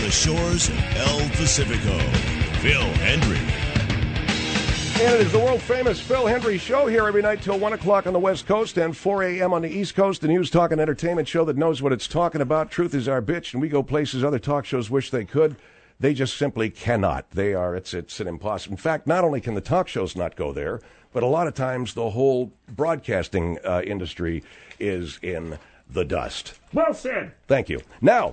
the shores of El Pacifico, Phil Hendrie. And it is the world-famous Phil Hendrie Show here every night till 1 o'clock on the West Coast and 4 a.m. on the East Coast, the news, talk, and entertainment show that knows what it's talking about. Truth is our bitch, and we go places other talk shows wish they could. They just simply cannot. It's an impossible. In fact, not only can the talk shows not go there, but a lot of times the whole broadcasting industry is in the dust. Well said. Thank you. Now,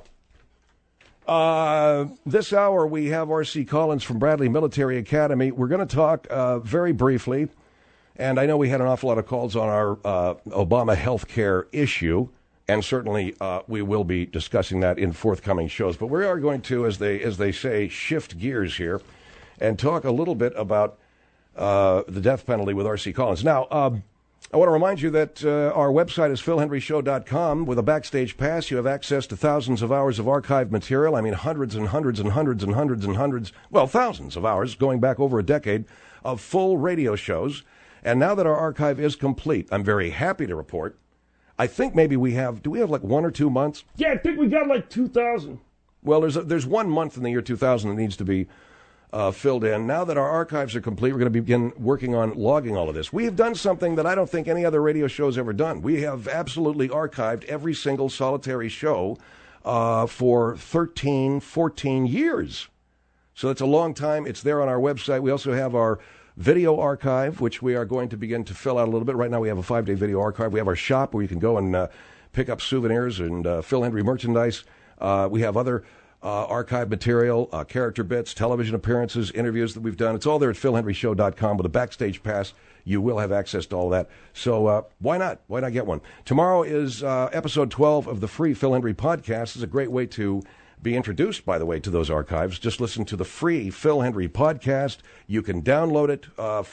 this hour we have R.C. Collins from Bradley Military Academy. We're going to talk very briefly, and I know we had an awful lot of calls on our Obama health care issue, and certainly we will be discussing that in forthcoming shows. But we are going to, as they say, shift gears here and talk a little bit about the death penalty with R.C. Collins. Now, I want to remind you that our website is philhendrieshow.com. With a backstage pass, you have access to thousands of hours of archived material. I mean, hundreds and hundreds and hundreds and hundreds and hundreds, well, thousands of hours going back over a decade of full radio shows. And now that our archive is complete, I'm very happy to report, I think maybe do we have like 1 or 2 months? Yeah, I think we got like 2,000. Well, there's 1 month in the year 2000 that needs to be filled in. Now that our archives are complete, we're going to begin working on logging all of this. We have done something that I don't think any other radio show has ever done. We have absolutely archived every single solitary show for 13, 14 years. So it's a long time. It's there on our website. We also have our video archive, which we are going to begin to fill out a little bit. Right now we have a 5-day video archive. We have our shop where you can go and pick up souvenirs and Phil Hendrie merchandise. We have other archive material, character bits, television appearances, interviews that we've done. It's all there at philhendrieshow.com. With a backstage pass, you will have access to all that. So why not? Why not get one? Tomorrow is episode 12 of the free Phil Hendrie podcast. It's a great way to be introduced, by the way, to those archives. Just listen to the free Phil Hendrie podcast. You can download it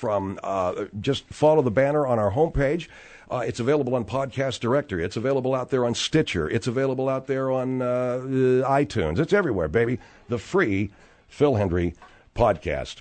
just follow the banner on our homepage. It's available on Podcast Directory. It's available out there on Stitcher. It's available out there on iTunes. It's everywhere, baby. The free Phil Hendrie podcast.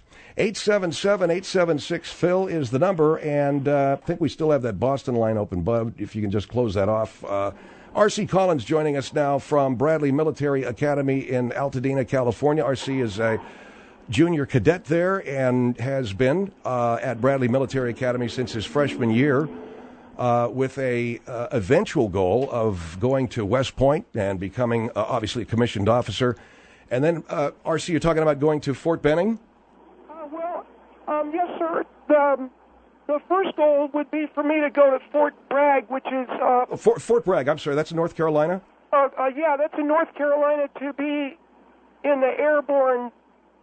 877-876-PHIL is the number, and I think we still have that Boston line open, Bub, if you can just close that off. R.C. Collins joining us now from Bradley Military Academy in Altadena, California. R.C. is a junior cadet there and has been at Bradley Military Academy since his freshman year. With a eventual goal of going to West Point and becoming, obviously, a commissioned officer. And then, R.C., you're talking about going to Fort Benning? Yes, sir. The first goal would be for me to go to Fort Bragg, which is... Fort Bragg, I'm sorry, that's in North Carolina? Yeah, that's in North Carolina, to be in the airborne.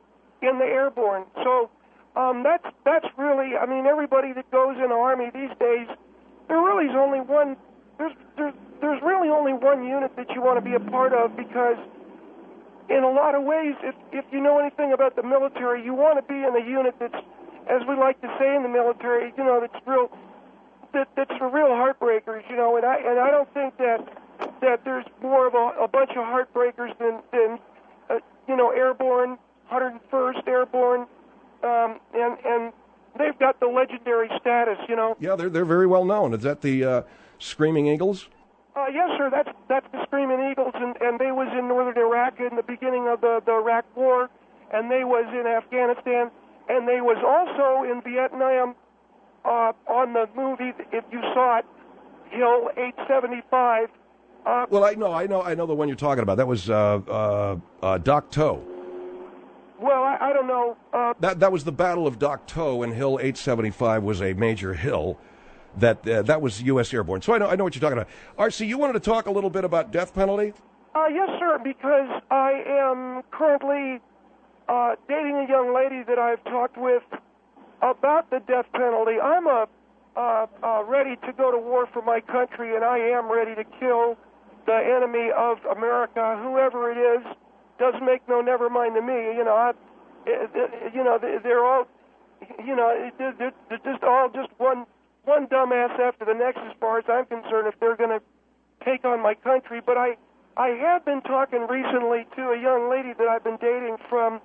So that's really, I mean, everybody that goes in the Army these days, there really is only one. There's really only one unit that you want to be a part of, because in a lot of ways, if you know anything about the military, you want to be in a unit that's, as we like to say in the military, you know, that's the real heartbreakers, you know. And I don't think that there's more of a bunch of heartbreakers than you know, airborne, 101st Airborne, and they've got the legendary status, you know. Yeah, they're very well known. Is that the Screaming Eagles? Yes, sir. That's the Screaming Eagles, and they was in northern Iraq in the beginning of the Iraq War, and they was in Afghanistan, and they was also in Vietnam on the movie, if you saw it, Hill 875. Well, I know the one you're talking about. That was Dak To. Well, I don't know. That was the Battle of Dak To, and Hill 875 was a major hill. That was U.S. Airborne. So I know what you're talking about. R.C., you wanted to talk a little bit about death penalty? Yes, sir, because I am currently dating a young lady that I've talked with about the death penalty. I'm ready to go to war for my country, and I am ready to kill the enemy of America, whoever it is. Doesn't make no never mind to me. You know, they're all, you know, they're just all just one dumbass after the next, as far as I'm concerned, if they're going to take on my country. But I have been talking recently to a young lady that I've been dating from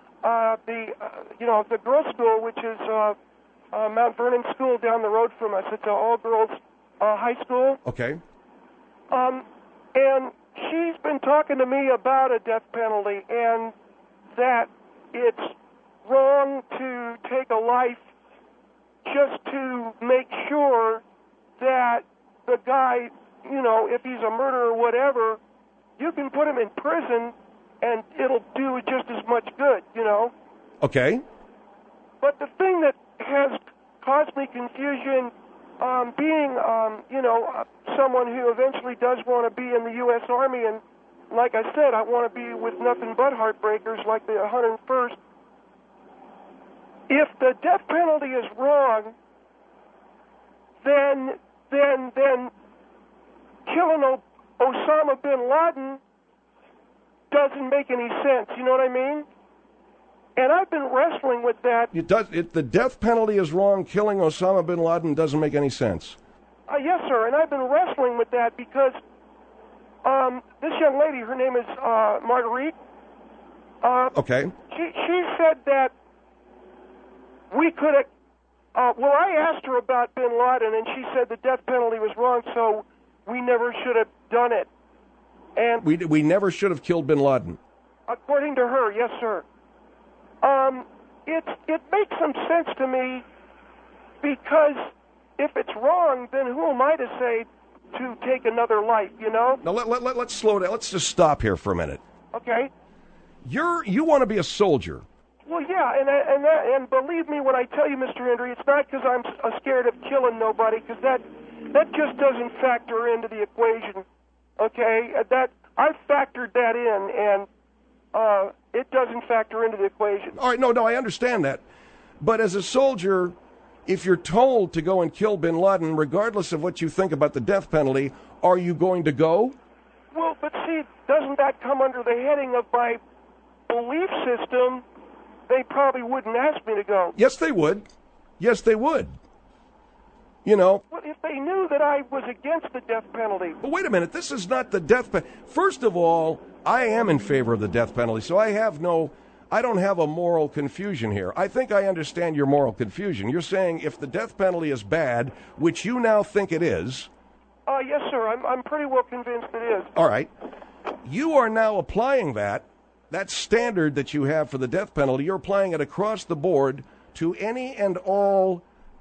the girls' school, which is Mount Vernon School down the road from us. It's an all-girls high school. Okay. And she's been talking to me about a death penalty and that it's wrong to take a life just to make sure that the guy, you know, if he's a murderer or whatever, you can put him in prison and it'll do just as much good, you know. Okay. But the thing that has caused me confusion, being, you know, someone who eventually does want to be in the U.S. Army, and like I said, I want to be with nothing but heartbreakers like the 101st. If the death penalty is wrong, then killing Osama bin Laden doesn't make any sense. You know what I mean? And I've been wrestling with that. The death penalty is wrong. Killing Osama bin Laden doesn't make any sense. Yes, sir. And I've been wrestling with that because this young lady, her name is Marguerite. Okay. She said that we could have. Well, I asked her about bin Laden, and she said the death penalty was wrong, so we never should have done it. And we never should have killed bin Laden. According to her, yes, sir. It makes some sense to me because if it's wrong, then who am I to say to take another life, you know? Now let's slow down. Let's just stop here for a minute. Okay. You want to be a soldier. Well, yeah, and believe me when I tell you, Mr. Hendry, it's not because I'm scared of killing nobody, because that just doesn't factor into the equation. Okay, that I've factored that in, and it doesn't factor into the equation. All right, no, I understand that, but as a soldier, if you're told to go and kill bin Laden, regardless of what you think about the death penalty, are you going to go? Well, but see, doesn't that come under the heading of my belief system? They probably wouldn't ask me to go. Yes, they would. Yes, they would. You know. Well, if they knew that I was against the death penalty. But wait a minute. This is not the death penalty. First of all, I am in favor of the death penalty, so I don't have a moral confusion here. I think I understand your moral confusion. You're saying if the death penalty is bad, which you now think it is. Yes, sir. I'm pretty well convinced it is. All right. You are now applying that standard that you have for the death penalty, you're applying it across the board to any and all,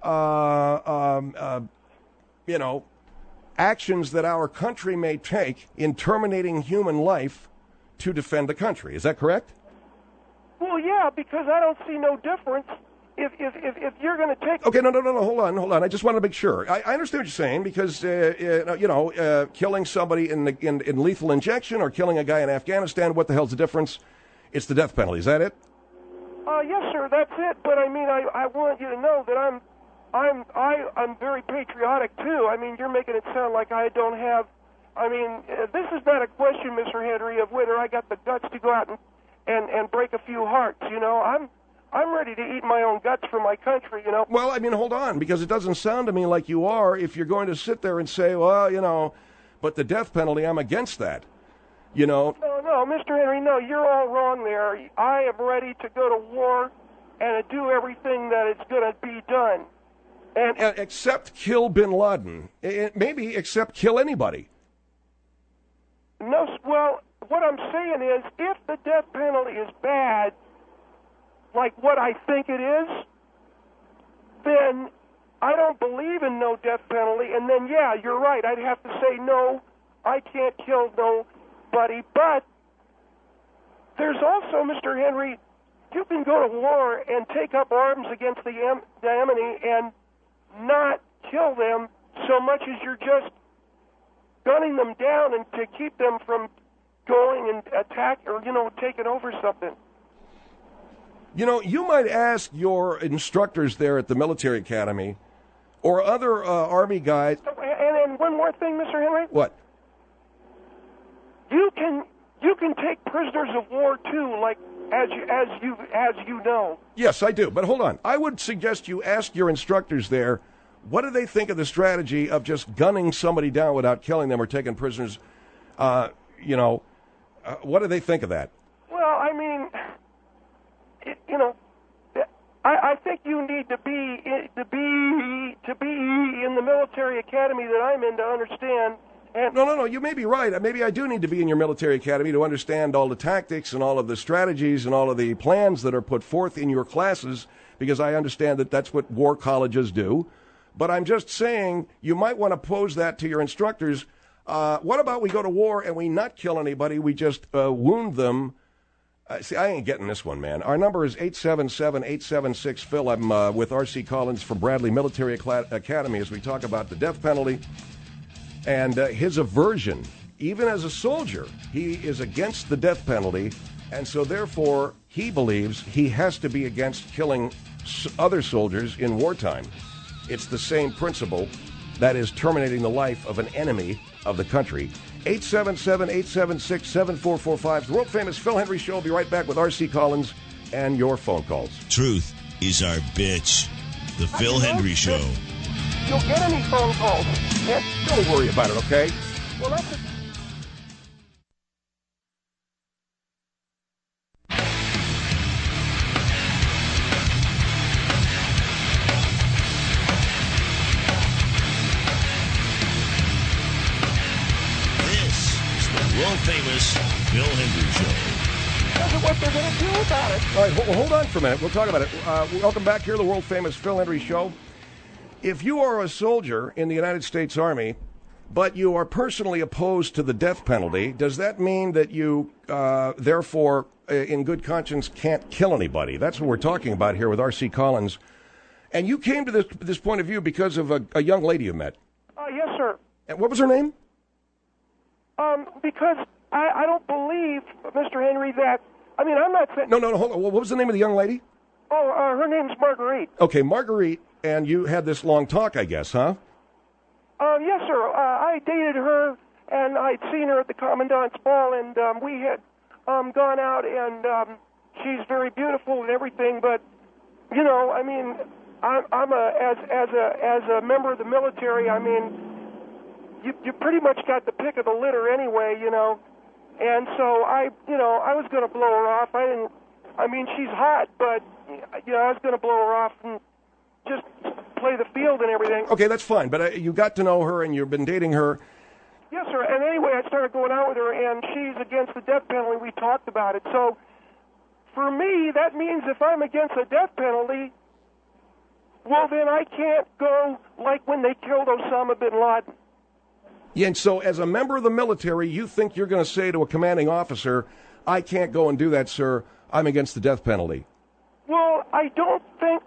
actions that our country may take in terminating human life to defend the country. Is that correct? Well, yeah, because I don't see no difference if you're going to take... Okay, no, hold on. I just want to make sure. I understand what you're saying because, killing somebody in lethal injection or killing a guy in Afghanistan, what the hell's the difference? It's the death penalty. Is that it? Yes, sir, that's it. But, I mean, I want you to know that I'm very patriotic, too. I mean, you're making it sound like I don't have... I mean, this is not a question, Mr. Henry, of whether I got the guts to go out and break a few hearts, you know. I'm ready to eat my own guts for my country, you know. Well, I mean, hold on, because it doesn't sound to me like you are if you're going to sit there and say, well, you know, but the death penalty, I'm against that, you know. No, Mr. Henry, no, you're all wrong there. I am ready to go to war and to do everything that is going to be done. And except kill bin Laden. Maybe except kill anybody. No, well, what I'm saying is if the death penalty is bad, like what I think it is, then I don't believe in no death penalty, and then, yeah, you're right, I'd have to say, no, I can't kill nobody, but there's also, Mr. Henry, you can go to war and take up arms against the enemy and not kill them so much as you're just gunning them down and to keep them from going and attack or, you know, taking over something. You know, you might ask your instructors there at the military academy or other Army guys. And one more thing, Mr. Henry. What? You can take prisoners of war too, like as you know. Yes, I do. But hold on. I would suggest you ask your instructors there, what do they think of the strategy of just gunning somebody down without killing them or taking prisoners? What do they think of that? Well, I mean, I think you need to be in the military academy that I'm in to understand And No, you may be right. Maybe I do need to be in your military academy to understand all the tactics and all of the strategies and all of the plans that are put forth in your classes, because I understand that that's what war colleges do. But I'm just saying you might want to pose that to your instructors. What about we go to war and we not kill anybody, we just wound them? See, I ain't getting this one, man. Our number is 877-876-PHIL. I'm with R.C. Collins from Bradley Military Academy as we talk about the death penalty and his aversion. Even as a soldier, he is against the death penalty, and so therefore he believes he has to be against killing other soldiers in wartime. It's the same principle, that is terminating the life of an enemy of the country. 877-876-7445. The world-famous Phil Hendrie Show. Will be right back with R.C. Collins and your phone calls. Truth is our bitch. The Phil Hendrie Show. you'll get any phone calls. Don't worry about it, okay? Well, that's a world-famous Phil Hendrie Show. That's what they're going to do about it. All right, hold on for a minute. We'll talk about it. Welcome back here to the world-famous Phil Hendrie Show. If you are a soldier in the United States Army, but you are personally opposed to the death penalty, does that mean that you, therefore, in good conscience, can't kill anybody? That's what we're talking about here with R.C. Collins. And you came to this point of view because of a young lady you met. Yes, sir. And what was her name? Because I don't believe, Mr. Henry, that, I mean, I'm not saying... No, hold on. What was the name of the young lady? Oh, her name's Marguerite. Okay, Marguerite, and you had this long talk, I guess, huh? Yes, sir. I dated her, and I'd seen her at the Commandant's Ball, and we had gone out, and she's very beautiful and everything, but, you know, I mean, I'm as a member of the military, I mean... You pretty much got the pick of the litter anyway, you know, and so I was going to blow her off. I mean, she's hot, but, you know, I was going to blow her off and just play the field and everything. Okay, that's fine, but you got to know her and you've been dating her. Yes, sir, and anyway, I started going out with her, and she's against the death penalty. We talked about it. So, for me, that means if I'm against the death penalty, well, then I can't go like when they killed Osama bin Laden. Yeah, and so as a member of the military, you think you're going to say to a commanding officer, I can't go and do that, sir. I'm against the death penalty. Well, I think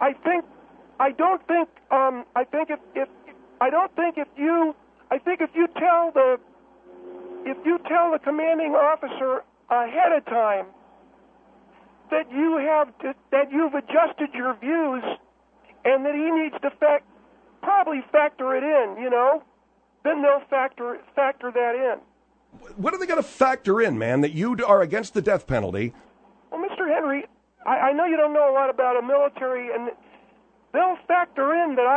if you tell the commanding officer ahead of time that you've adjusted your views and that he needs to probably factor it in, you know. Then they'll factor that in. What are they going to factor in, man, that you are against the death penalty? Well, Mr. Henry, I know you don't know a lot about a military, and they'll factor in that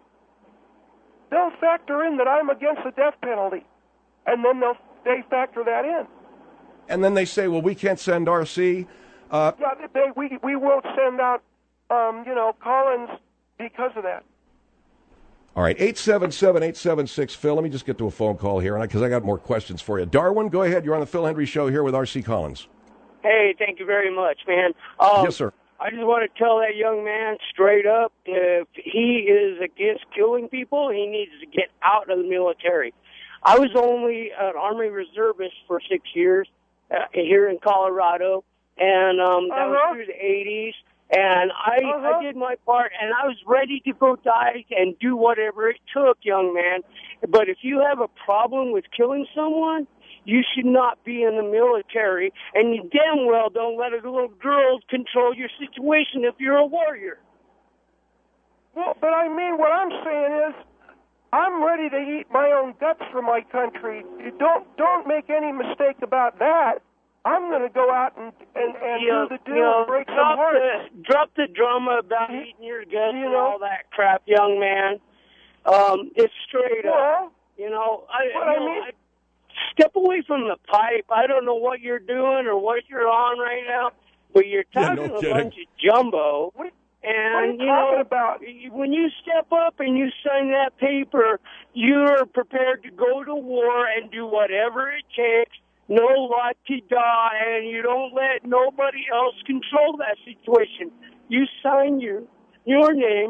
I'm against the death penalty, and then they factor that in. And then they say, well, we can't send RC. We won't send out, Collins because of that. All right, 877-876-PHIL. Let me just get to a phone call here, because I got more questions for you. Darwin, go ahead. You're on the Phil Hendrie Show here with R.C. Collins. Hey, thank you very much, man. Yes, sir. I just want to tell that young man straight up, if he is against killing people, he needs to get out of the military. I was only an Army reservist for 6 years here in Colorado, and that was through the 80s. And I did my part, and I was ready to go die and do whatever it took, young man. But if you have a problem with killing someone, you should not be in the military, and you damn well don't let a little girl control your situation if you're a warrior. Well, but I mean, what I'm saying is, I'm ready to eat my own guts for my country. You don't make any mistake about that. I'm going to go out and do the deal and break some hearts. Drop the drama about eating your guts and all that crap, young man. It's straight up. You know, I step away from the pipe. I don't know what you're doing or what you're on right now, but you're talking a bunch of jumbo. And, What are you talking about? when you step up and you sign that paper, you're prepared to go to war and do whatever it takes, no la-ti-da, and you don't let nobody else control that situation. You sign your name,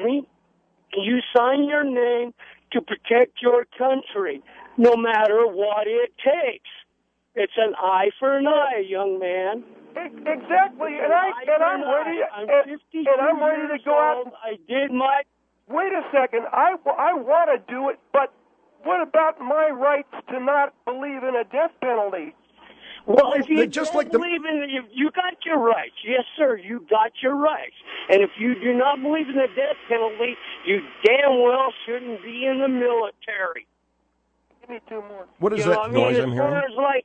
you sign your name to protect your country, no matter what it takes. It's an eye for an eye, young man. Exactly, and I'm ready. I'm And 52 I'm ready to years go out. old. I did my. Wait a second. I want to do it, but what about my rights to not believe in a death penalty? Well, if you just don't like the- believe in it, you got your rights. Yes, sir, you got your rights. And if you do not believe in the death penalty, you damn well shouldn't be in the military. Give me two more. What is You know that what I mean? noise As I'm far hearing? as like,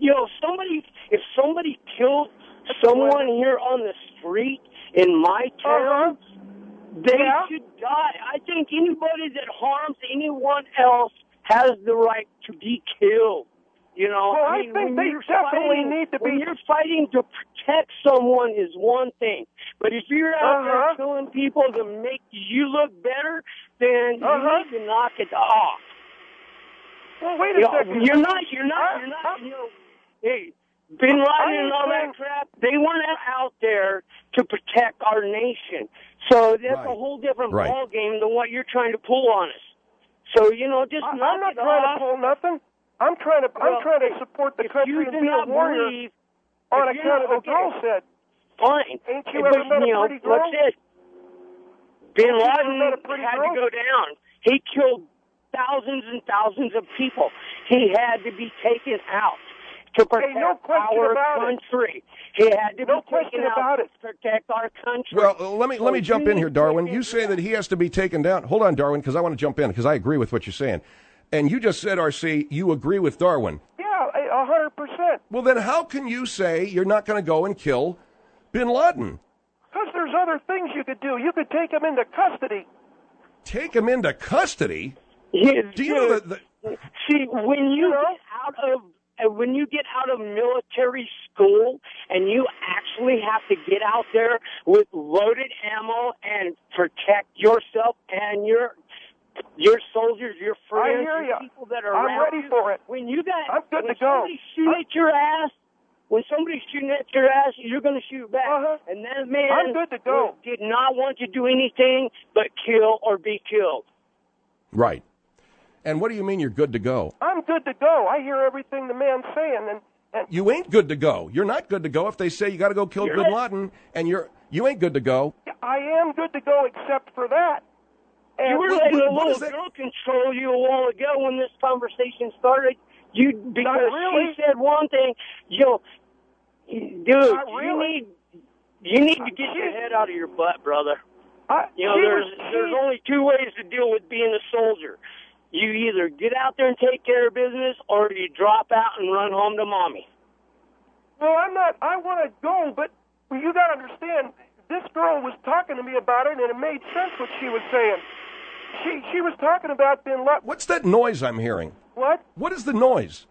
if somebody killed someone here on the street in my town, they Yeah. should die. I think anybody that harms anyone else has the right to be killed. You know, Well, I mean, think when they you're definitely fighting- need to When be- you're fighting to protect someone is one thing, but if you're out there killing people to make you look better, then you need to knock it off. Well, wait You a know, second. you're not. You know, hey, Bin Laden and all that crap. They weren't out there to protect our nation. So that's Right. a whole different Right. ball game than what you're trying to pull on us. So just I'm knock not it trying off. to pull nothing. I'm trying to support the If country you and do be a not warrior believe, on if you're account of not- a girl said. fine. Ain't you But, ever met a pretty girl? Like I said, Bin Ain't you ever Laden met a pretty had girl? to go down. He killed thousands and thousands of people. He had to be taken out to protect no question our about it. country. He had to No be question taken about out it. to protect our country. Well, let me So jump you in here, need Darwin. to You do say that he has to be taken down. Hold on, Darwin, because I want to jump in because I agree with what you're saying. And you just said, RC, you agree with Darwin. Yeah, 100%. Well, then how can you say you're not going to go and kill Bin Laden? Because there's other things you could do. You could take him into custody. Take him into custody? Yes, Do you know that? See, when you get out of military school and you actually have to get out there with loaded ammo and protect yourself and your soldiers, your friends, I hear your ya. people that are I'm around ready you. for it. When you got, I'm good when to go. somebody's shooting at your ass, when somebody's shooting at your ass, you're going to shoot back. And that man I'm good to go. did not want to do anything but kill or be killed. Right. And what do you mean you're good to go? I'm good to go. I hear everything the man's saying, and You ain't good to go. You're not good to go if they say you got to go kill Bin Laden, and you ain't good to go. I am good to go except for that. And You were letting a what little is that? girl control you a while ago when this conversation started. Because really. she said one thing, dude, Not really. you need to get your head out of your butt, brother. There's only two ways to deal with being a soldier. You either get out there and take care of business, or you drop out and run home to mommy. Well, I'm not. I want to go, but you got to understand. This girl was talking to me about it, and it made sense what she was saying. She was talking about Bin Laden. What's that noise I'm hearing? What? What is the noise?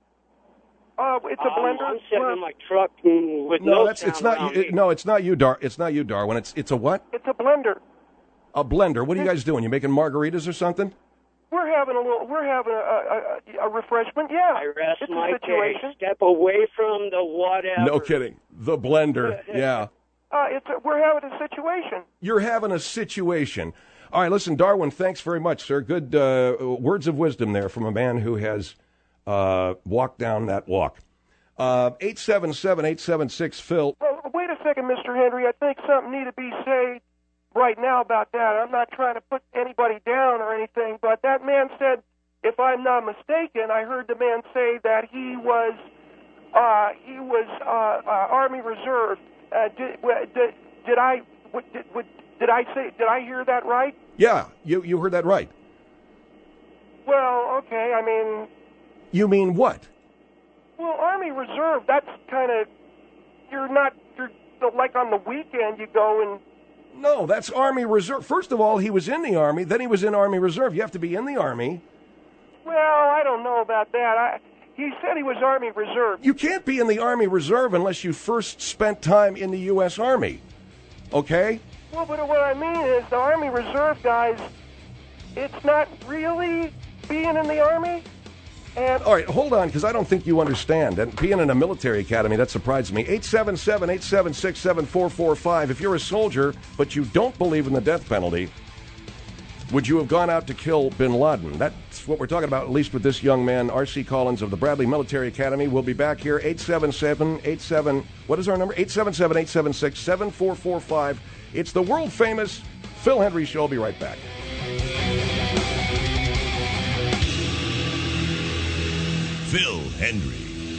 It's a blender. I'm sitting in my truck with No, sound it's not. around me. No, it's not you, It's not you, Darwin. It's a what? It's a blender. A blender. What are you guys doing? You making margaritas or something? We're having a refreshment. Yeah. I rest it's my a situation. case. Step away from the whatever. No kidding. The blender. Yeah. We're having a situation. You're having a situation. All right, listen, Darwin, thanks very much, sir. Good words of wisdom there from a man who has walked down that walk. 877-876-PHIL. Well, wait a second, Mr. Henry. I think something needs to be said right now about that. I'm not trying to put anybody down or anything, but that man said, if I'm not mistaken, I heard the man say that he was Army Reserve. Did I hear that right? Yeah, you heard that right. Well, okay. I mean, You mean what? well, Army Reserve. That's kind of you're like on the weekend you go and. No, that's Army Reserve. First of all, he was in the Army. Then he was in Army Reserve. You have to be in the Army. Well, I don't know about that. He said he was Army Reserve. You can't be in the Army Reserve unless you first spent time in the U.S. Army. Okay? Well, but what I mean is the Army Reserve guys, it's not really being in the Army. And all right, hold on, because I don't think you understand. And being in a military academy, that surprises me. 877-876-7445. If you're a soldier, but you don't believe in the death penalty, would you have gone out to kill bin Laden? That's what we're talking about, at least with this young man, R.C. Collins of the Bradley Military Academy. We'll be back here, 877-87... What is our number? 877-876-7445. It's the world-famous Phil Hendrie Show. I'll be right back. Phil Hendrie.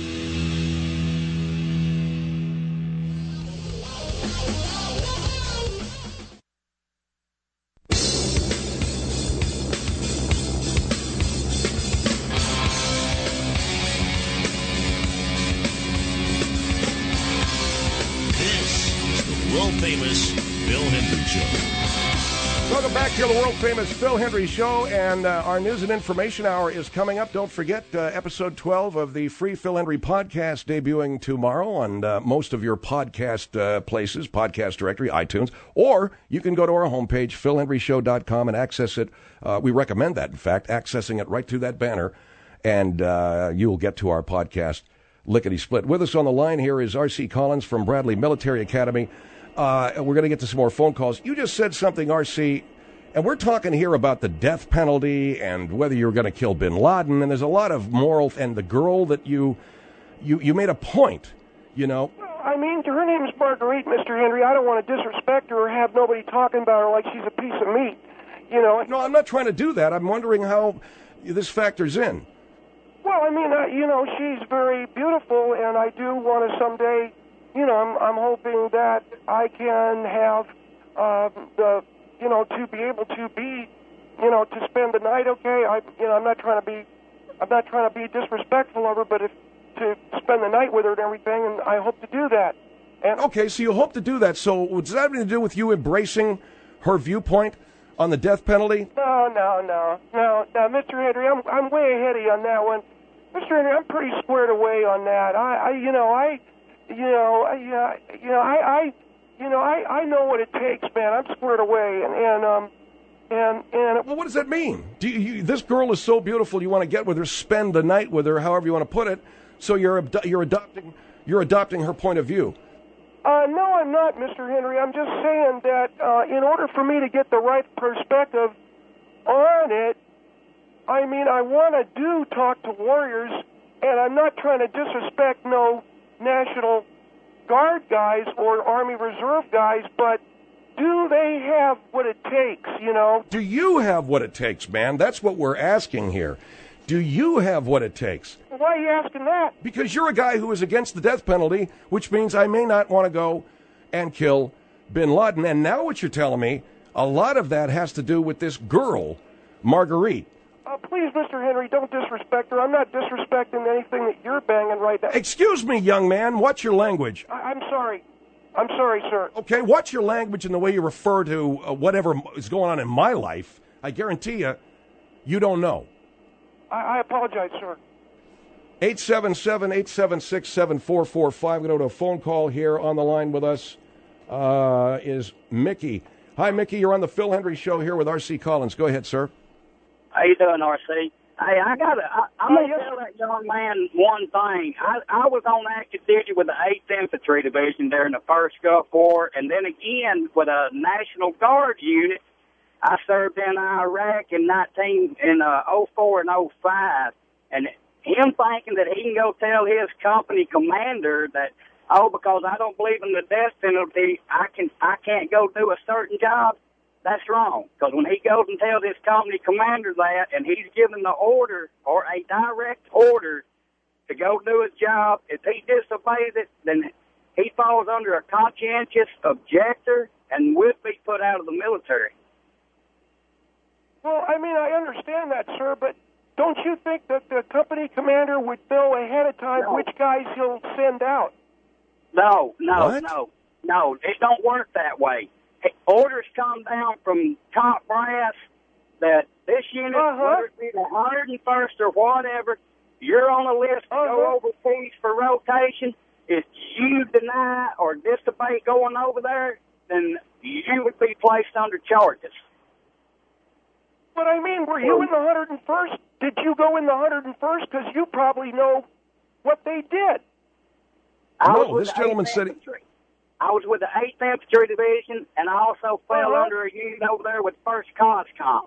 This is the world-famous Phil Hendrie Show. Welcome back to the world-famous Phil Hendrie Show, and our news and information hour is coming up. Don't forget, episode 12 of the free Phil Hendrie podcast debuting tomorrow on most of your podcast places, podcast directory, iTunes, or you can go to our homepage, philhendrieshow.com, and access it. We recommend that, in fact, accessing it right through that banner, and you'll get to our podcast lickety-split. With us on the line here is R.C. Collins from Bradley Military Academy. We're going to get to some more phone calls. You just said something, R.C., and we're talking here about the death penalty and whether you're going to kill bin Laden, and there's a lot of moral, and the girl that you made a point, you know. I mean, her name's Marguerite, Mr. Hendrie. I don't want to disrespect her or have nobody talking about her like she's a piece of meat, you know. No, I'm not trying to do that. I'm wondering how this factors in. Well, I mean, you know, she's very beautiful, and I do want to someday... You know, I'm hoping that I can have to be able to be, to spend the night. Okay, I'm not trying to be disrespectful of her, but to spend the night with her and everything, and I hope to do that. And okay, so you hope to do that. So does that have anything to do with you embracing her viewpoint on the death penalty? No, Mr. Hendrie, I'm way ahead of you on that one. Mr. Hendrie, I'm pretty squared away on that. I know what it takes, man. I'm squared away, and well, what does that mean? This girl is so beautiful. You want to get with her, spend the night with her, however you want to put it. So you're adopting her point of view. No, I'm not, Mr. Hendrie. I'm just saying that in order for me to get the right perspective on it, I mean, I want to talk to warriors, and I'm not trying to disrespect no National Guard guys or Army Reserve guys, but do they have what it takes, you know? Do you have what it takes, man? That's what we're asking here. Do you have what it takes? Why are you asking that? Because you're a guy who is against the death penalty, which means I may not want to go and kill bin Laden. And now what you're telling me, a lot of that has to do with this girl, Marguerite. Please, Mr. Hendrie, don't disrespect her. I'm not disrespecting anything that you're banging right now. Excuse me, young man. What's your language? I'm sorry. I'm sorry, sir. Okay, what's your language in the way you refer to whatever is going on in my life? I guarantee you don't know. I apologize, sir. 877-876-7445. We're going to go to a phone call here. On the line with us is Mickey. Hi, Mickey. You're on the Phil Hendrie Show here with R.C. Collins. Go ahead, sir. How you doing, R.C.? Hey, I'm going to tell that young man one thing. I was on active duty with the 8th Infantry Division during the First Gulf War, and then again with a National Guard unit. I served in Iraq in 04 and 05, and him thinking that he can go tell his company commander that, because I don't believe in the death penalty, I can't go do a certain job. That's wrong, because when he goes and tells his company commander that, and he's given the order or a direct order to go do his job, if he disobeys it, then he falls under a conscientious objector and would be put out of the military. Well, I mean, I understand that, sir, but don't you think that the company commander would know ahead of time which guys he'll send out? No. It don't work that way. Orders come down from top brass that this unit, whether it be the 101st or whatever, you're on a list to go overseas for rotation. If you deny or disobey going over there, then you would be placed under charges. But I mean, were you in the 101st? Did you go in the 101st? Because you probably know what they did. No, this gentleman said... I was with the 8th Infantry Division, and I also fell under a unit over there with 1st CONSCOM.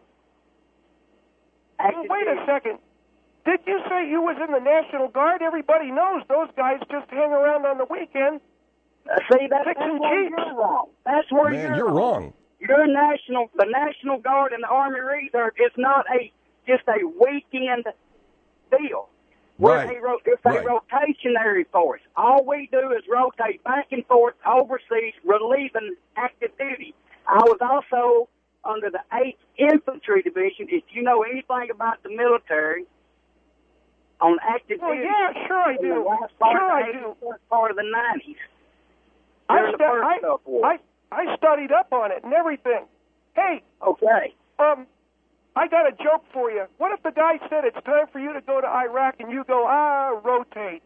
Well, wait a second. Did you say you was in the National Guard? Everybody knows those guys just hang around on the weekend. See, that's where you're wrong. That's where you're wrong. The National Guard and the Army Reserve is not just a weekend deal. Right. It's a rotationary force. All we do is rotate back and forth overseas, relieving active duty. I was also under the 8th Infantry Division. If you know anything about the military, on active duty. Yeah, sure I do. Part of the 90s. I studied up on it and everything. Hey. Okay. I got a joke for you. What if the guy said it's time for you to go to Iraq and you go, rotate?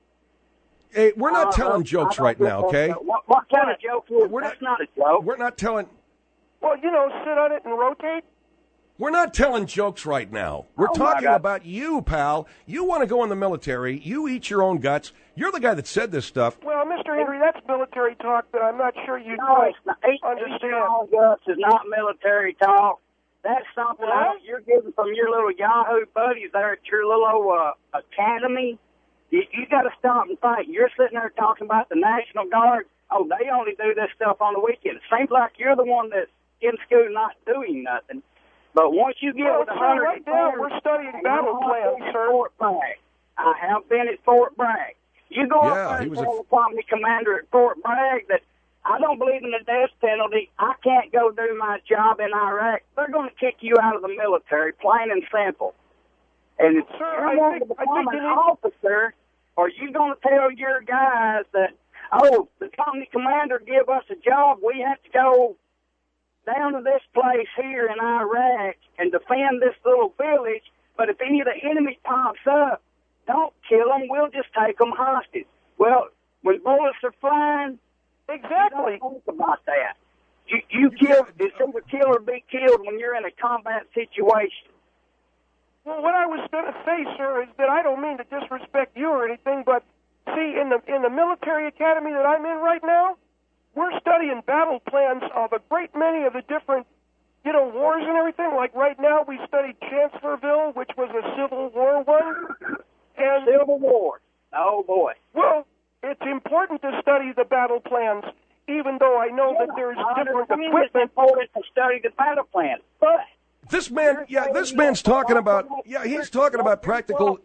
Hey, we're not telling jokes right now, okay? What kind of joke is that? That's not a joke. We're not telling... Well, sit on it and rotate. We're not telling jokes right now. We're talking about you, pal. You want to go in the military. You eat your own guts. You're the guy that said this stuff. Well, Mr. Henry, that's military talk that I'm not sure you understand. Eating your own guts is not military talk. That's something you're getting from your little Yahoo buddies there at your little academy. You got to stop and think. You're sitting there talking about the National Guard. Oh, they only do this stuff on the weekend. It seems like you're the one that's in school not doing nothing. But once you get with 100, right now we're studying battle plans, sir. Fort Bragg. I have been at Fort Bragg. You go up there and tell the company commander at Fort Bragg that I don't believe in the death penalty. I can't go do my job in Iraq. They're going to kick you out of the military, plain and simple. And if you're going to become an officer, are you going to tell your guys that, the company commander give us a job, we have to go down to this place here in Iraq and defend this little village, but if any of the enemy pops up, don't kill them, we'll just take them hostage. Well, when bullets are flying, exactly. Don't think about that. You kill, it's either kill or be killed when you're in a combat situation. Well, what I was going to say, sir, is that I don't mean to disrespect you or anything, but see, in the military academy that I'm in right now, we're studying battle plans of a great many of the different, wars and everything. Like right now, we studied Chancellorsville, which was a Civil War one. And Civil War. Oh, boy. Well, it's important to study the battle plans, even though I know that there's different equipment. It's important to study the battle plans, but... This man's talking about, he's talking about practical...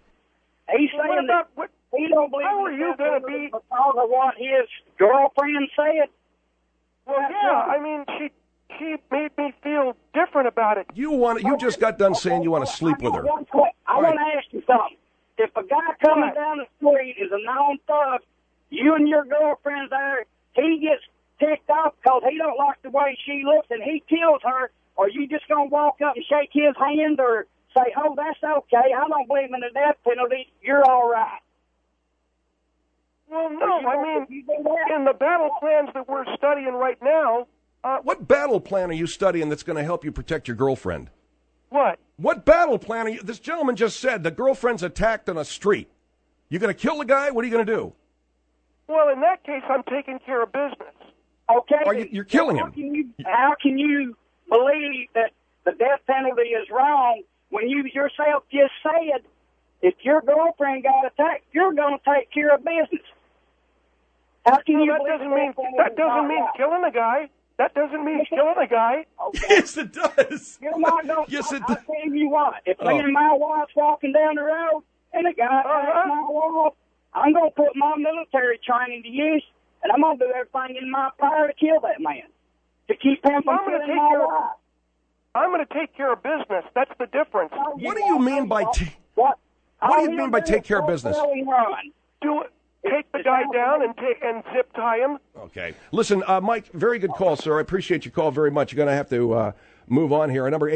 He's saying that he don't believe how are you going to be... because of what his girlfriend said. Well, yeah, I mean, she made me feel different about it. You just got done saying you want to sleep with her. I want to ask you something. If a guy coming down the street is a known thug, you and your girlfriend's there, he gets ticked off because he don't like the way she looks and he kills her, are you just going to walk up and shake his hand or say, oh, that's okay, I don't believe in the death penalty, you're all right? Well, no, I mean, in the battle plans that we're studying right now... what battle plan are you studying that's going to help you protect your girlfriend? What? What battle plan are you... This gentleman just said the girlfriend's attacked on a street. You going to kill the guy? What are you going to do? Well, in that case, I'm taking care of business. Okay. You're killing him. How can you believe that the death penalty is wrong when you yourself just said if your girlfriend got attacked, you're going to take care of business? How can you that doesn't mean killing the guy. That doesn't mean killing a guy. Okay. Yes, it does. You're not going to... Yes, it does. I'll tell you what. If me and my wife's walking down the road and a guy attacks my wife, I'm going to put my military training to use, and I'm going to do everything in my power to kill that man, to keep him from killing my wife. I'm going to take care of business. That's the difference. What do you mean by... What do you mean by take care of business? Do it. Take the guy down and zip tie him. Okay. Listen, Mike, very good call, sir. I appreciate your call very much. You're going to have to move on here. Our number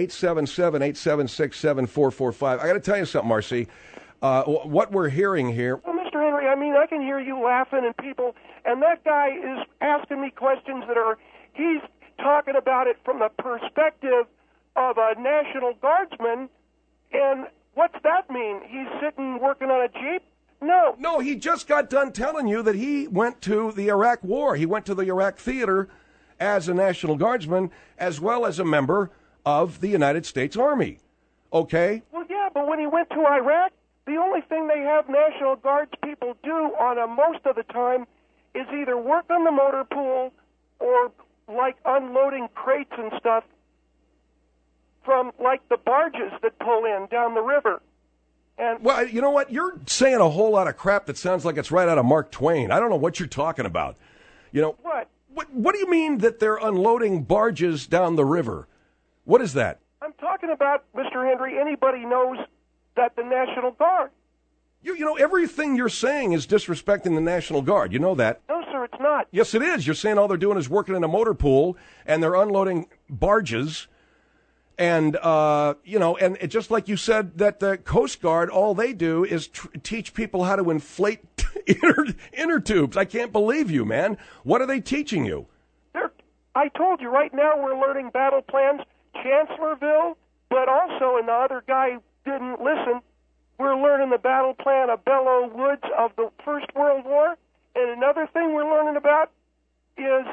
877-876-7445. I got to tell you something, Marcy. What we're hearing here... Well, Mr. Henry, I mean, I can hear you laughing and people, and that guy is asking me questions that are he's talking about it from the perspective of a National Guardsman, and what's that mean? He's sitting working on a Jeep? No. No, he just got done telling you that he went to the Iraq War. He went to the Iraq theater as a National Guardsman as well as a member of the United States Army. Okay? Well, yeah, but when he went to Iraq, the only thing they have National Guards people do on most of the time is either work on the motor pool or like unloading crates and stuff from like the barges that pull in down the river. And well, you know what? You're saying a whole lot of crap that sounds like it's right out of Mark Twain. I don't know what you're talking about. You know what? What do you mean that they're unloading barges down the river? What is that? I'm talking about, Mr. Henry, anybody knows that the National Guard. You know, everything you're saying is disrespecting the National Guard. You know that. No, sir, it's not. Yes, it is. You're saying all they're doing is working in a motor pool, and they're unloading barges. And, you know, and it, just like you said that the Coast Guard, all they do is teach people how to inflate inner tubes. I can't believe you, man. What are they teaching you? I told you, right now we're learning battle plans, Chancellorsville, but also, and the other guy didn't listen, we're learning the battle plan of Belleau Woods of the First World War. And another thing we're learning about is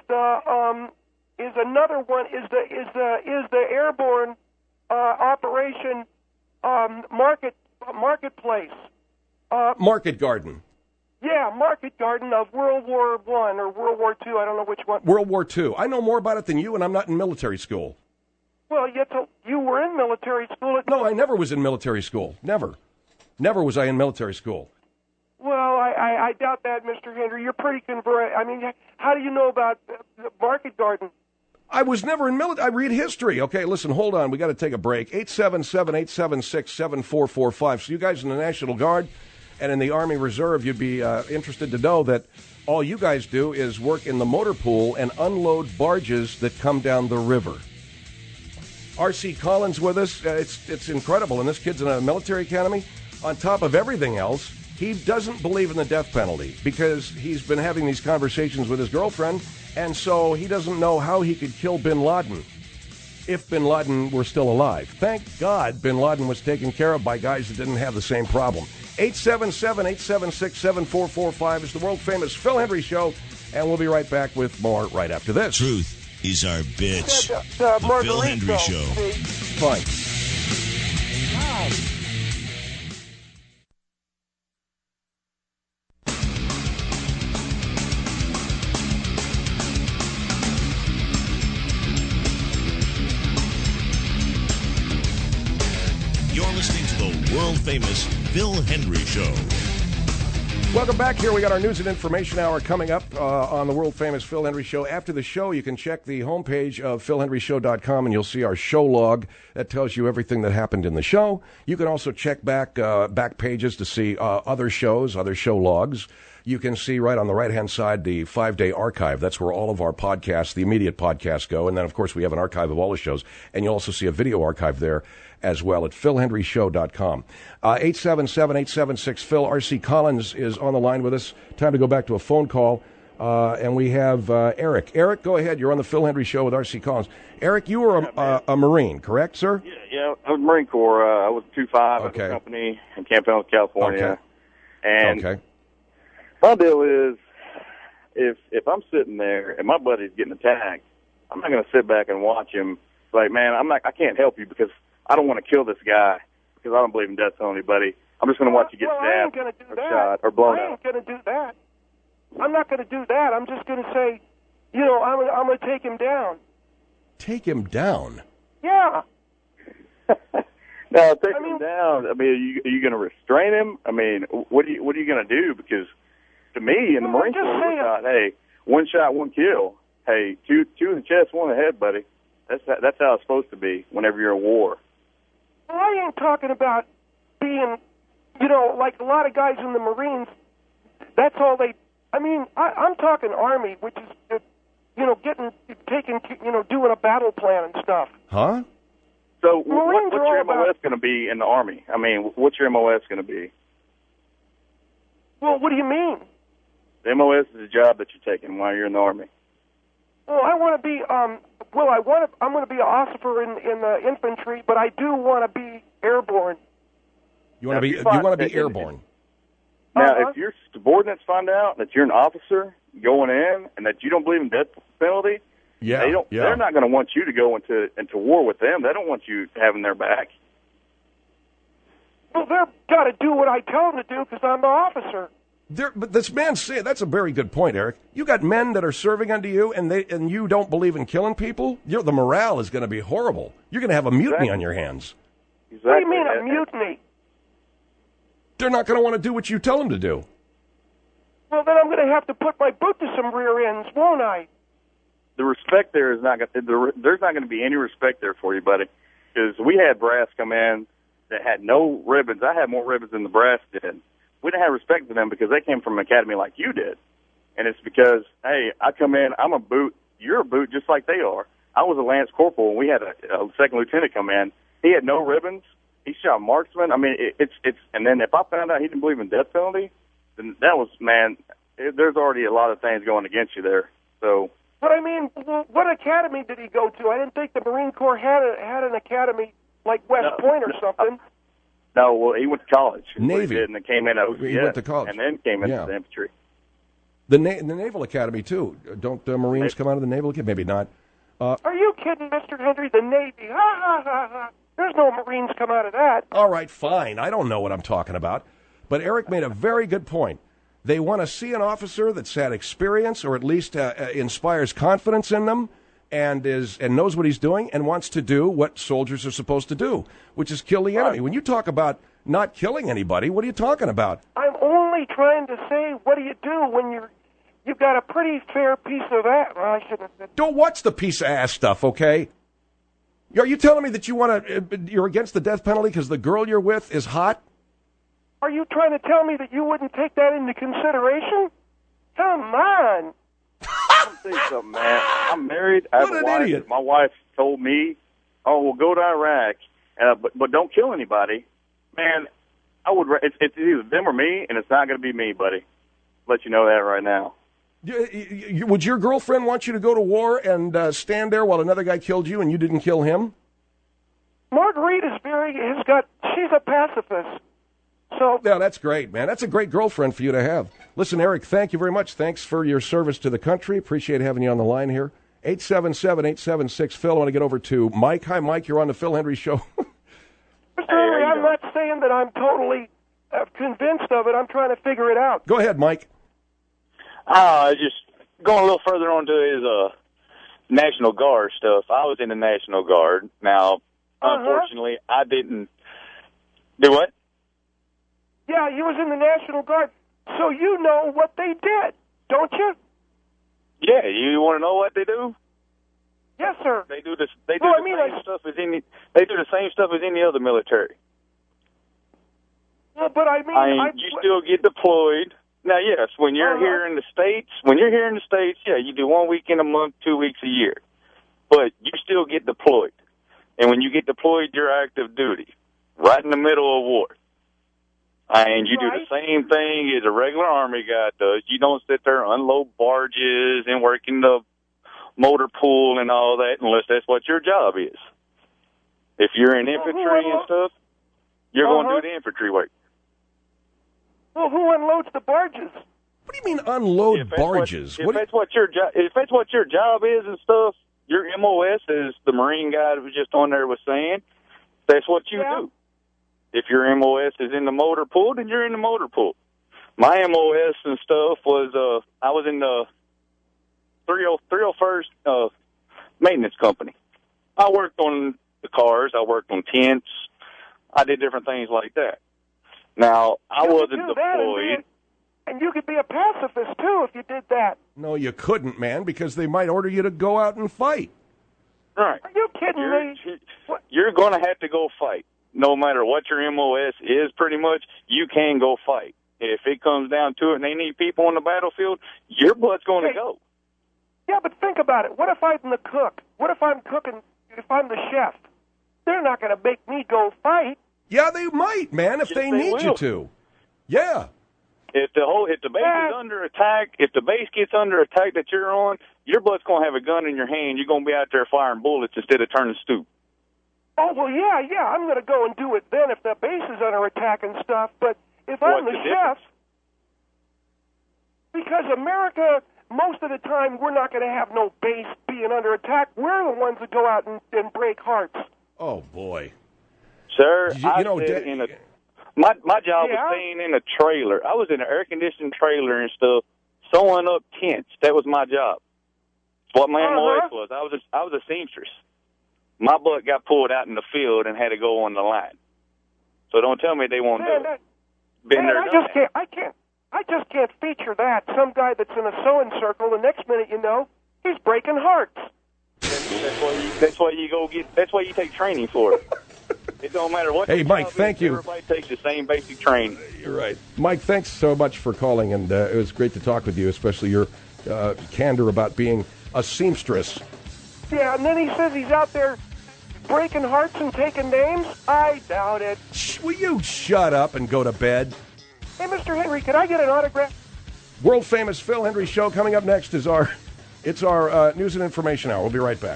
the airborne operation marketplace. Market Garden. Yeah, Market Garden of World War I or World War II. I don't know which one. World War II. I know more about it than you, and I'm not in military school. Well, you were in military school. No, I never was in military school. Never. Never was I in military school. Well, I doubt that, Mr. Henry. You're pretty converted. I mean, how do you know about the Market Garden? I was never in military. I read history. Okay, listen, hold on. We got to take a break. 877-876-7445. So you guys in the National Guard and in the Army Reserve, you'd be interested to know that all you guys do is work in the motor pool and unload barges that come down the river. R.C. Collins with us. It's incredible. And this kid's in a military academy. On top of everything else, he doesn't believe in the death penalty because he's been having these conversations with his girlfriend, and so he doesn't know how he could kill bin Laden if bin Laden were still alive. Thank God bin Laden was taken care of by guys that didn't have the same problem. 877-876-7445 is the world-famous Phil Hendry Show, and we'll be right back with more right after this. Truth is our bitch. The Phil Hendry Show. Fine. You're listening to the world-famous Phil Hendry Show. Welcome back. Here we got our news and information hour coming up on the world-famous Phil Hendry Show. After the show, you can check the homepage of philhendryshow.com, and you'll see our show log that tells you everything that happened in the show. You can also check back pages to see other shows, other show logs. You can see right on the right-hand side the 5-day archive. That's where all of our podcasts, the immediate podcasts, go. And then, of course, we have an archive of all the shows. And you'll also see a video archive there as well at philhendryshow.com. 877-876-PHIL. R.C. Collins is on the line with us. Time to go back to a phone call. And we have Eric. Eric, go ahead. You're on the Phil Hendry Show with R.C. Collins. Eric, you were a Marine, correct, sir? Yeah, I was Marine Corps. I was 2-5 at the company in Camp Pendleton, California. Okay. And my deal is, if I'm sitting there and my buddy's getting attacked, I'm not going to sit back and watch him. Like, man, I can't help you because I don't want to kill this guy because I don't believe in death penalty, buddy. I'm just going to watch you get stabbed or shot or blown out. I ain't going to do that. I'm not going to do that. I'm just going to say, I'm going to take him down. Take him down? Yeah. Now, take him down. I mean, are you going to restrain him? I mean, what are you going to do? Because to me, in the Marine Corps, we thought, hey, one shot, one kill. Hey, two in the chest, one in the head, buddy. That's how it's supposed to be whenever you're in war. Well, I ain't talking about being, like a lot of guys in the Marines. That's all they. I mean, I'm talking Army, which is, doing a battle plan and stuff. Huh? So what's your MOS going to be in the Army? I mean, what's your MOS going to be? Well, what do you mean? The MOS is a job that you're taking while you're in the Army. Well, I want to be. I'm going to be an officer in the infantry, but I do want to be airborne. You want to be airborne. Now, if your subordinates find out that you're an officer going in and that you don't believe in death penalty, they're not going to want you to go into war with them. They don't want you having their back. Well, they've got to do what I tell them to do because I'm the officer. But this man said that's a very good point, Eric. You got men that are serving under you, and you don't believe in killing people. The morale is going to be horrible. You're going to have a mutiny on your hands. Exactly. What do you mean a mutiny? They're not going to want to do what you tell them to do. Well, then I'm going to have to put my boot to some rear ends, won't I? The respect there is not going. There's not going to be any respect there for you, buddy. Because we had brass come in that had no ribbons. I had more ribbons than the brass did. We didn't have respect for them because they came from an academy like you did. And it's because, hey, I come in, I'm a boot, you're a boot just like they are. I was a lance corporal, and we had a second lieutenant come in. He had no ribbons. He shot marksman. I mean, it's and then if I found out he didn't believe in death penalty, then that was, man, there's already a lot of things going against you there. So. But I mean, what academy did he go to? I didn't think the Marine Corps had an academy like West Point or something. No, well, he went to college. Navy. And then came in OCS. He went to college. And then came into the infantry. The Naval Academy, too. Don't Marines come out of the Naval Academy? Maybe not. Are you kidding, Mr. Henry? The Navy. Ha, ha, ha, ha. There's no Marines come out of that. All right, fine. I don't know what I'm talking about. But Eric made a very good point. They want to see an officer that's had experience or at least inspires confidence in them and knows what he's doing and wants to do what soldiers are supposed to do, which is kill the enemy. When you talk about not killing anybody, what are you talking about? I'm only trying to say, what do you do when you've got a pretty fair piece of ass? Well, I shouldn't have said. Don't watch the piece of ass stuff, okay? Are you telling me that you're against the death penalty because the girl you're with is hot? Are you trying to tell me that you wouldn't take that into consideration? Come on. I'll tell you something, man. I'm married. I have a wife. Idiot. My wife told me, "Oh, we'll go to Iraq, but don't kill anybody." Man, I would. It's either them or me, and it's not going to be me, buddy. Let you know that right now. Would your girlfriend want you to go to war and stand there while another guy killed you and you didn't kill him? Marguerite she's a pacifist. So yeah, that's great, man. That's a great girlfriend for you to have. Listen, Eric, thank you very much. Thanks for your service to the country. Appreciate having you on the line here. 877-876-PHIL. I want to get over to Mike. Hi, Mike. You're on the Phil Hendry Show. Mr. Henry, I'm not saying that I'm totally convinced of it. I'm trying to figure it out. Go ahead, Mike. Just going a little further on to his National Guard stuff. I was in the National Guard. Now, unfortunately, I didn't do what? Yeah, you was in the National Guard, so you know what they did, don't you? Yeah, you want to know what they do? Yes, sir. They do the same stuff as any other military. Well, but I mean, you still get deployed. Now, yes, when you're here in the States, yeah, you do 1 week in a month, 2 weeks a year. But you still get deployed. And when you get deployed, you're active duty, right in the middle of war. And you do the same thing as a regular Army guy does. You don't sit there and unload barges and work in the motor pool and all that unless that's what your job is. If you're in infantry and stuff, you're going to do the infantry work. Well, who unloads the barges? What do you mean unload barges? If that's what your job is and stuff, your MOS, as the Marine guy that was just on there was saying, that's what you do. If your MOS is in the motor pool, then you're in the motor pool. My MOS and stuff was, I was in the 301st maintenance company. I worked on the cars. I worked on tents. I did different things like that. Now, I wasn't deployed. And you could be a pacifist, too, if you did that. No, you couldn't, man, because they might order you to go out and fight. Right. Are you kidding me? You're going to have to go fight. No matter what your MOS is, pretty much, you can go fight. If it comes down to it and they need people on the battlefield, your butt's going to go. Yeah, but think about it. What if I'm the cook? What if I'm cooking, if I'm the chef? They're not going to make me go fight. Yeah, they might, man, if they need you to. Yeah. If the base is under attack, if the base gets under attack that you're on, your butt's gonna have a gun in your hand. You're gonna be out there firing bullets instead of turning stoop. Oh well, yeah. I'm gonna go and do it then if the base is under attack and stuff. But if I'm the chef, because America, most of the time, we're not going to have no base being under attack. We're the ones that go out and break hearts. Oh boy, sir! My job was staying in a trailer. I was in an air-conditioned trailer and stuff, sewing up tents. That was my job. That's what my MOS was. I was a seamstress. My butt got pulled out in the field and had to go on the line. So don't tell me they won't do it. I just can't feature that. Some guy that's in a sewing circle, the next minute you know, he's breaking hearts. That's why you take training for it. It don't matter what. Hey, Mike, thank you. Everybody takes the same basic training. You're right. Mike, thanks so much for calling, and it was great to talk with you, especially your candor about being a seamstress. Yeah, and then he says he's out there breaking hearts and taking names? I doubt it. Will you shut up and go to bed? Hey, Mr. Henry, could I get an autograph? World-famous Phil Hendrie Show. Coming up next is our News and Information Hour. We'll be right back.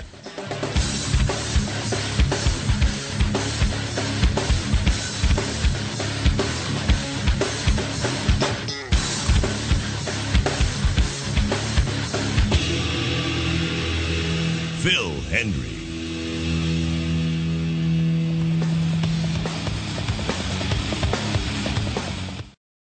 Phil Hendrie.